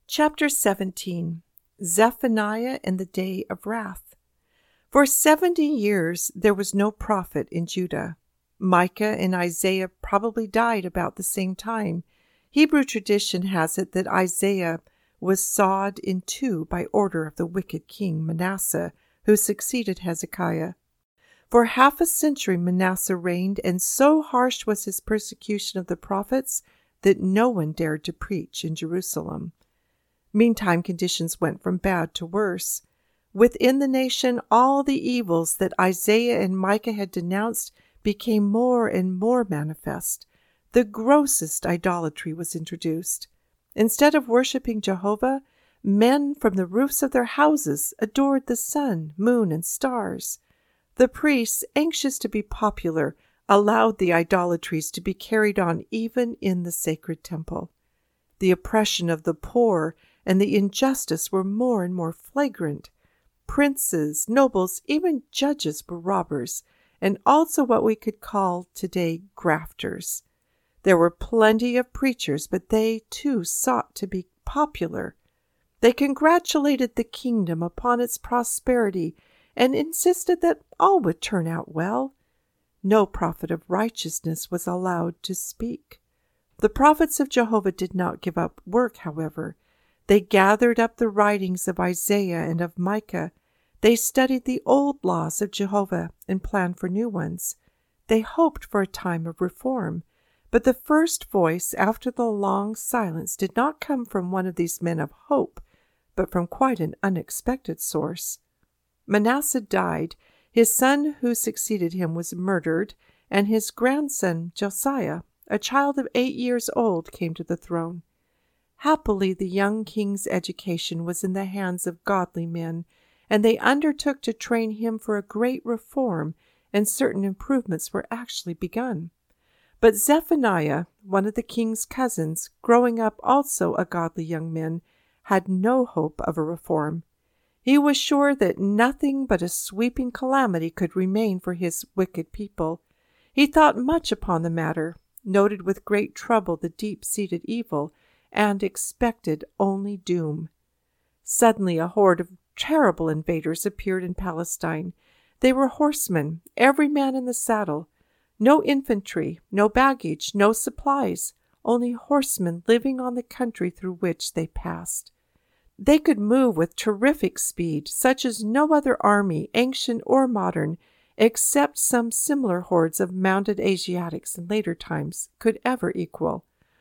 Chapter 17. Zephaniah in the Day of Wrath. For 70 years there was no prophet in Judah. Micah and Isaiah probably died about the same time. Hebrew tradition has it that Isaiah was sawed in two by order of the wicked king Manasseh, who succeeded Hezekiah. For half a century Manasseh reigned, and so harsh was his persecution of the prophets that no one dared to preach in Jerusalem. Meantime, conditions went from bad to worse. Within the nation, all the evils that Isaiah and Micah had denounced became more and more manifest. The grossest idolatry was introduced. Instead of worshiping Jehovah, men from the roofs of their houses adored the sun, moon, and stars. The priests, anxious to be popular, allowed the idolatries to be carried on even in the sacred temple. The oppression of the poor and the injustice were more and more flagrant. Princes, nobles, even judges were robbers, and also what we could call today grafters. There were plenty of preachers, but they too sought to be popular. They congratulated the kingdom upon its prosperity and insisted that all would turn out well. No prophet of righteousness was allowed to speak. The prophets of Jehovah did not give up work, however. They gathered up the writings of Isaiah and of Micah. They studied the old laws of Jehovah and planned for new ones. They hoped for a time of reform. But the first voice after the long silence did not come from one of these men of hope, but from quite an unexpected source. Manasseh died. His son who succeeded him was murdered, and his grandson Josiah, a child of 8 years old, came to the throne. Happily, the young king's education was in the hands of godly men, and they undertook to train him for a great reform, and certain improvements were actually begun. But Zephaniah, one of the king's cousins, growing up also a godly young man, had no hope of a reform. He was sure that nothing but a sweeping calamity could remain for his wicked people. He thought much upon the matter, noted with great trouble the deep-seated evil, and expected only doom. Suddenly a horde of terrible invaders appeared in Palestine. They were horsemen, every man in the saddle. No infantry, no baggage, no supplies, only horsemen living on the country through which they passed. They could move with terrific speed, such as no other army, ancient or modern, except some similar hordes of mounted Asiatics in later times, could ever equal.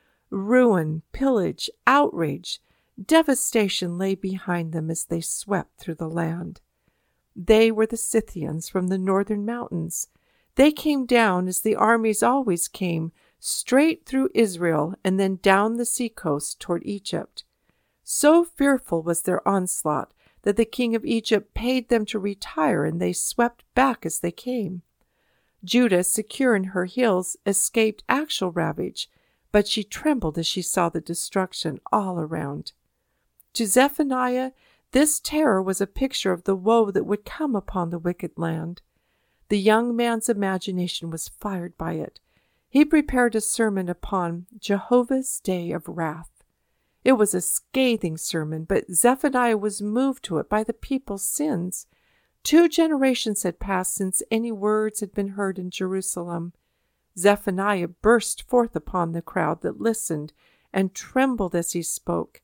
Ruin, pillage, outrage, devastation lay behind them as they swept through the land. They were the Scythians from the northern mountains. They came down, as the armies always came, straight through Israel and then down the seacoast toward Egypt. So fearful was their onslaught that the king of Egypt paid them to retire, and they swept back as they came. Judah, secure in her hills, escaped actual ravage, but she trembled as she saw the destruction all around. To Zephaniah, this terror was a picture of the woe that would come upon the wicked land. The young man's imagination was fired by it. He prepared a sermon upon Jehovah's Day of Wrath. It was a scathing sermon, but Zephaniah was moved to it by the people's sins. 2 generations had passed since any words had been heard in Jerusalem. Zephaniah burst forth upon the crowd that listened and trembled as he spoke.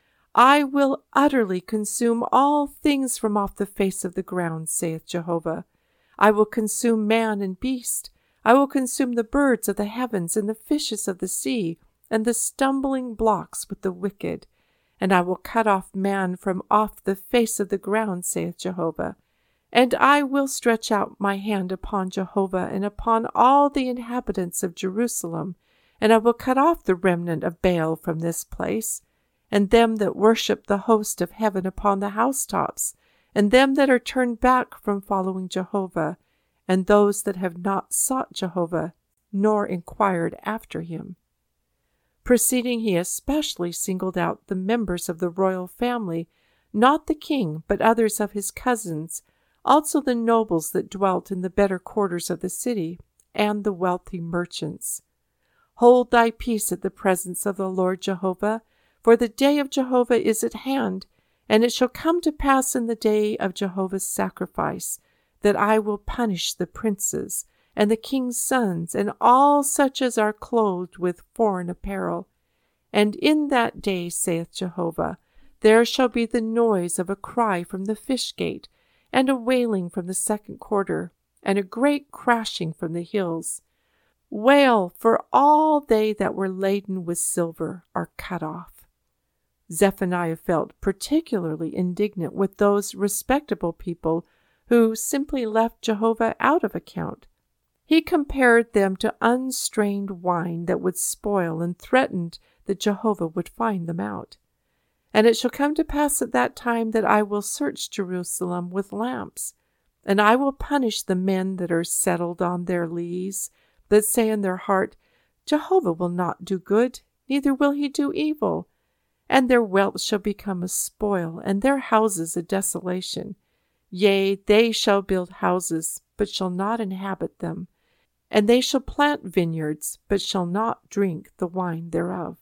I will utterly consume all things from off the face of the ground, saith Jehovah. I will consume man and beast. I will consume the birds of the heavens and the fishes of the sea, and the stumbling blocks with the wicked. And I will cut off man from off the face of the ground, saith Jehovah. And I will stretch out my hand upon Jehovah and upon all the inhabitants of Jerusalem, and I will cut off the remnant of Baal from this place, and them that worship the host of heaven upon the housetops, and them that are turned back from following Jehovah, and those that have not sought Jehovah, nor inquired after him. Proceeding, he especially singled out the members of the royal family, not the king, but others of his cousins, also the nobles that dwelt in the better quarters of the city, and the wealthy merchants. Hold thy peace at the presence of the Lord Jehovah, For the day of Jehovah is at hand, and it shall come to pass in the day of Jehovah's sacrifice, that I will punish the princes, and the king's sons, and all such as are clothed with foreign apparel. And in that day, saith Jehovah, there shall be the noise of a cry from the fish gate, and a wailing from the second quarter, and a great crashing from the hills. Wail, for all they that were laden with silver are cut off. Zephaniah felt particularly indignant with those respectable people who simply left Jehovah out of account. He compared them to unstrained wine that would spoil, and threatened that Jehovah would find them out. And it shall come to pass at that time that I will search Jerusalem with lamps, and I will punish the men that are settled on their lees, that say in their heart, Jehovah will not do good, neither will he do evil. And their wealth shall become a spoil, and their houses a desolation. Yea, they shall build houses, but shall not inhabit them. And they shall plant vineyards, but shall not drink the wine thereof.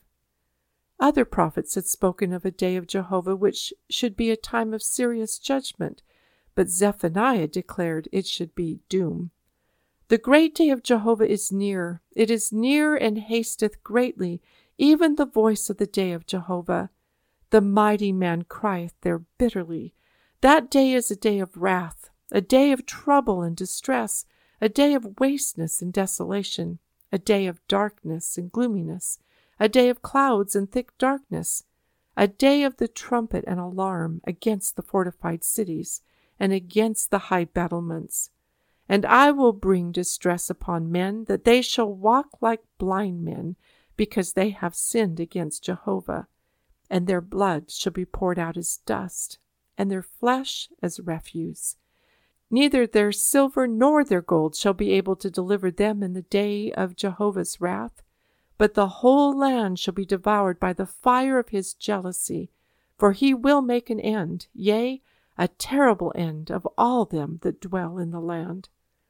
Other prophets had spoken of a day of Jehovah which should be a time of serious judgment, but Zephaniah declared it should be doom. The great day of Jehovah is near. It is near and hasteth greatly, even the voice of the day of Jehovah. The mighty man crieth there bitterly. That day is a day of wrath, a day of trouble and distress, a day of wasteness and desolation, a day of darkness and gloominess, a day of clouds and thick darkness, a day of the trumpet and alarm against the fortified cities and against the high battlements. And I will bring distress upon men, that they shall walk like blind men, because they have sinned against Jehovah, and their blood shall be poured out as dust, and their flesh as refuse. Neither their silver nor their gold shall be able to deliver them in the day of Jehovah's wrath, but the whole land shall be devoured by the fire of his jealousy, for he will make an end, yea, a terrible end of all them that dwell in the land.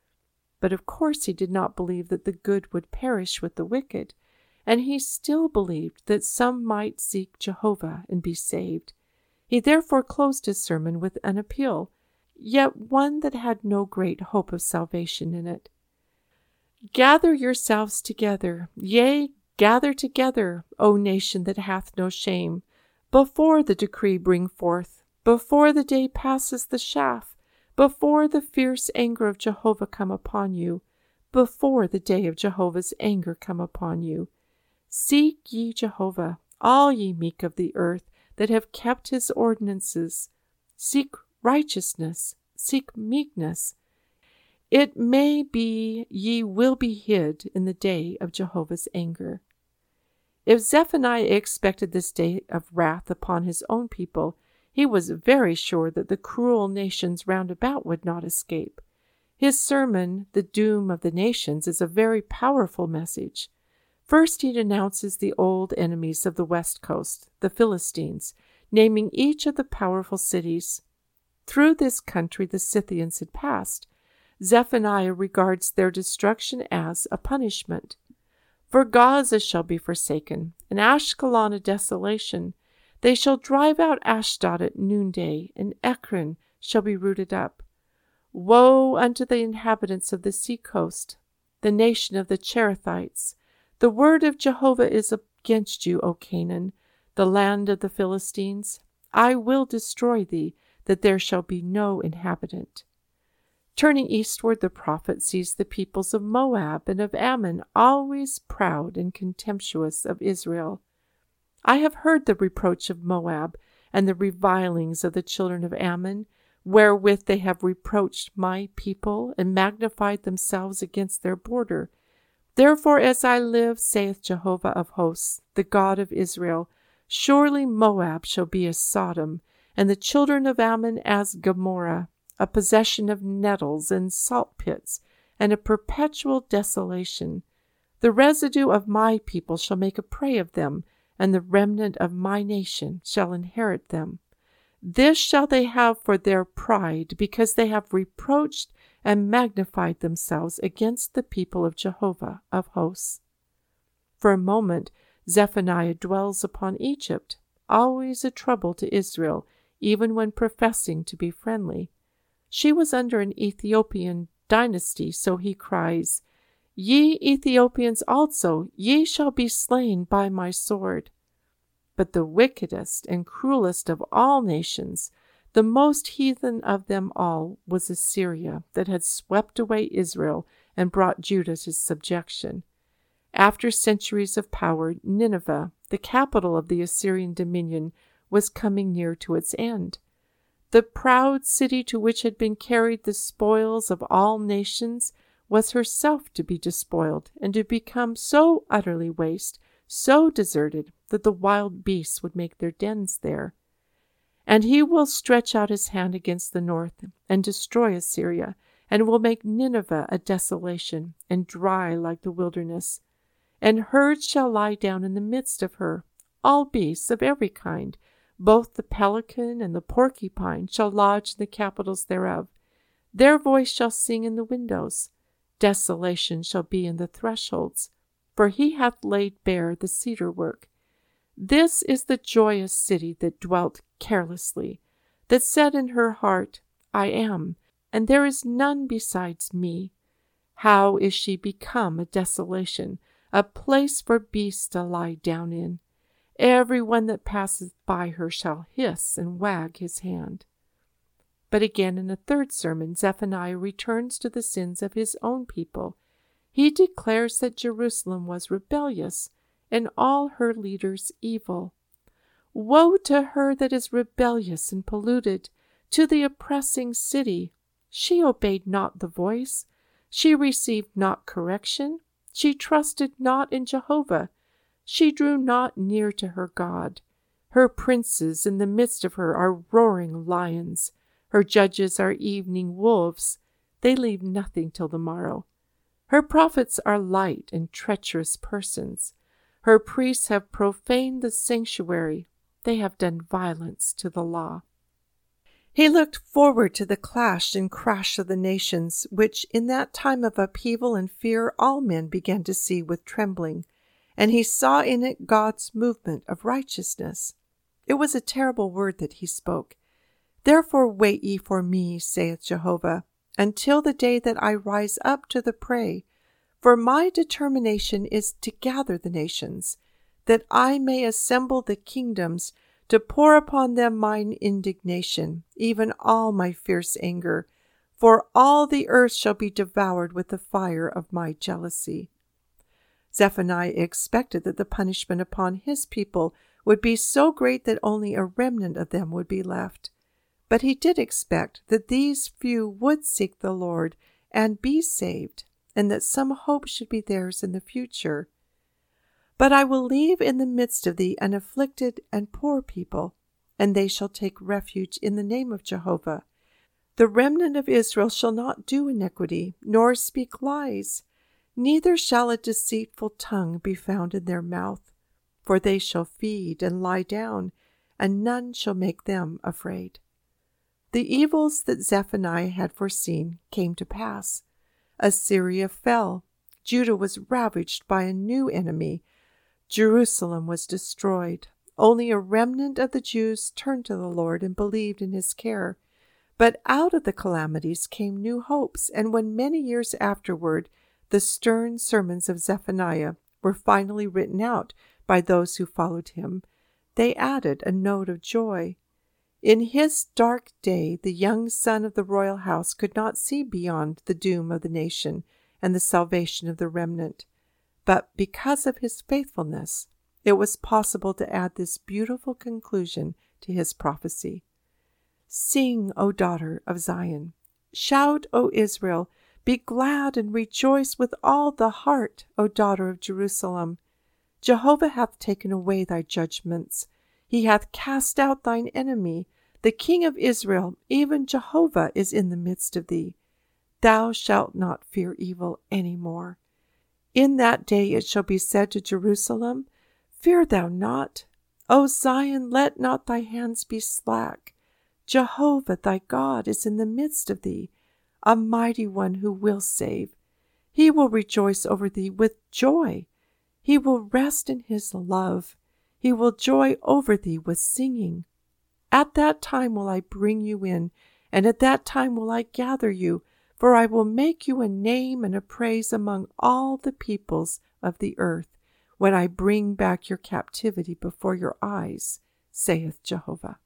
But of course he did not believe that the good would perish with the wicked, and he still believed that some might seek Jehovah and be saved. He therefore closed his sermon with an appeal, yet one that had no great hope of salvation in it. Gather yourselves together, yea, gather together, O nation that hath no shame, before the decree bring forth, before the day passes the shaft, before the fierce anger of Jehovah come upon you, before the day of Jehovah's anger come upon you. Seek ye Jehovah, all ye meek of the earth, that have kept his ordinances. Seek righteousness, seek meekness. It may be ye will be hid in the day of Jehovah's anger. If Zephaniah expected this day of wrath upon his own people, he was very sure that the cruel nations round about would not escape. His sermon, The Doom of the Nations, is a very powerful message. First, he denounces the old enemies of the west coast, the Philistines, naming each of the powerful cities. Through this country the Scythians had passed. Zephaniah regards their destruction as a punishment. For Gaza shall be forsaken, and Ashkelon a desolation. They shall drive out Ashdod at noonday, and Ekron shall be rooted up. Woe unto the inhabitants of the sea coast, the nation of the Cherethites. The word of Jehovah is against you, O Canaan, the land of the Philistines. I will destroy thee, that there shall be no inhabitant. Turning eastward, the prophet sees the peoples of Moab and of Ammon, always proud and contemptuous of Israel. I have heard the reproach of Moab, and the revilings of the children of Ammon, wherewith they have reproached my people, and magnified themselves against their border. Therefore, as I live, saith Jehovah of hosts, the God of Israel, surely Moab shall be as Sodom, and the children of Ammon as Gomorrah, a possession of nettles and salt pits, and a perpetual desolation. The residue of my people shall make a prey of them, and the remnant of my nation shall inherit them. This shall they have for their pride, because they have reproached and magnified themselves against the people of Jehovah of hosts. For a moment, Zephaniah dwells upon Egypt, always a trouble to Israel, even when professing to be friendly. She was under an Ethiopian dynasty, so he cries, "Ye Ethiopians also, ye shall be slain by my sword." But the wickedest and cruelest of all nations, the most heathen of them all, was Assyria, that had swept away Israel and brought Judah to subjection. After centuries of power, Nineveh, the capital of the Assyrian dominion, was coming near to its end. The proud city to which had been carried the spoils of all nations was herself to be despoiled and to become so utterly waste, so deserted, that the wild beasts would make their dens there. And he will stretch out his hand against the north and destroy Assyria, and will make Nineveh a desolation and dry like the wilderness. And herds shall lie down in the midst of her, all beasts of every kind, both the pelican and the porcupine shall lodge in the capitals thereof. Their voice shall sing in the windows. Desolation shall be in the thresholds, for he hath laid bare the cedar work. This is the joyous city that dwelt carelessly, that said in her heart, I am, and there is none besides me. How is she become a desolation, a place for beasts to lie down in? Every one that passeth by her shall hiss and wag his hand. But again in a third sermon, Zephaniah returns to the sins of his own people. He declares that Jerusalem was rebellious, and all her leaders evil. Woe to her that is rebellious and polluted, to the oppressing city! She obeyed not the voice, she received not correction, she trusted not in Jehovah, she drew not near to her God. Her princes in the midst of her are roaring lions, her judges are evening wolves, they leave nothing till the morrow. Her prophets are light and treacherous persons. Her priests have profaned the sanctuary. They have done violence to the law. He looked forward to the clash and crash of the nations, which in that time of upheaval and fear all men began to see with trembling, and he saw in it God's movement of righteousness. It was a terrible word that he spoke. Therefore wait ye for me, saith Jehovah, until the day that I rise up to the prey. For my determination is to gather the nations, that I may assemble the kingdoms, to pour upon them mine indignation, even all my fierce anger. For all the earth shall be devoured with the fire of my jealousy. Zephaniah expected that the punishment upon his people would be so great that only a remnant of them would be left. But he did expect that these few would seek the Lord and be saved, and that some hope should be theirs in the future. But I will leave in the midst of thee an afflicted and poor people, and they shall take refuge in the name of Jehovah. The remnant of Israel shall not do iniquity, nor speak lies, neither shall a deceitful tongue be found in their mouth. For they shall feed and lie down, and none shall make them afraid. The evils that Zephaniah had foreseen came to pass. Assyria fell. Judah was ravaged by a new enemy. Jerusalem was destroyed. Only a remnant of the Jews turned to the Lord and believed in his care. But out of the calamities came new hopes, and when many years afterward the stern sermons of Zephaniah were finally written out by those who followed him, they added a note of joy. In his dark day, the young son of the royal house could not see beyond the doom of the nation and the salvation of the remnant. But because of his faithfulness, it was possible to add this beautiful conclusion to his prophecy. Sing, O daughter of Zion. Shout, O Israel. Be glad and rejoice with all the heart, O daughter of Jerusalem. Jehovah hath taken away thy judgments. He hath cast out thine enemy. The King of Israel, even Jehovah, is in the midst of thee. Thou shalt not fear evil any more. In that day it shall be said to Jerusalem, Fear thou not. O Zion, let not thy hands be slack. Jehovah thy God is in the midst of thee, a mighty one who will save. He will rejoice over thee with joy. He will rest in his love. He will joy over thee with singing. At that time will I bring you in, and at that time will I gather you, for I will make you a name and a praise among all the peoples of the earth, when I bring back your captivity before your eyes, saith Jehovah.